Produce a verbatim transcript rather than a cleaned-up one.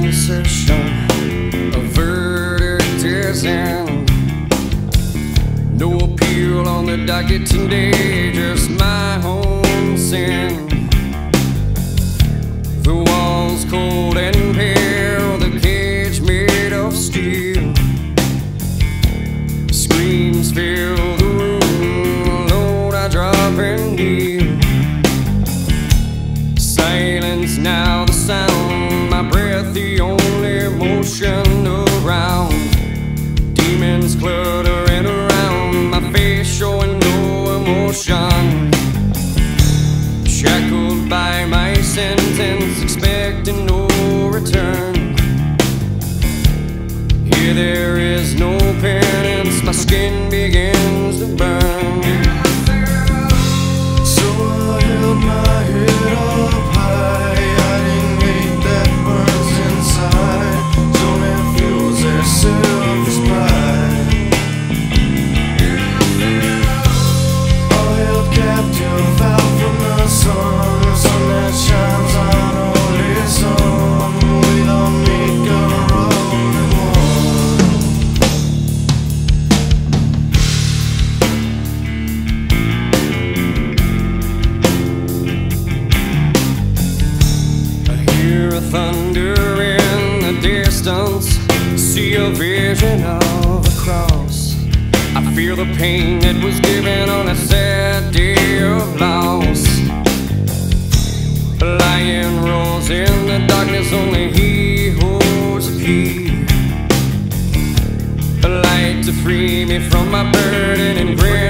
session, a verdict is in. No appeal on the docket today, just my own sin. The walls cold and pale, the cage made of steel. Screams fill the room, Lord, I drop and kneel. Silence now the sound, my breath the only motion around. Demons cluttering around, my face showing no emotion. Shackled by my sentence, expecting no return. Here there is no penance, my skin begins to burn. So I held my head up high, hiding hate that burns inside. Zoning fuels their selfish pride. All held captive out from the sun, the sun that shines on only some. We don't make our only one. I hear a thunder in the distance, see a vision of a cross. I feel the pain that was given on a sad day of loss. A lion roars in the darkness, only he holds the key. A light to free me from my burden and grant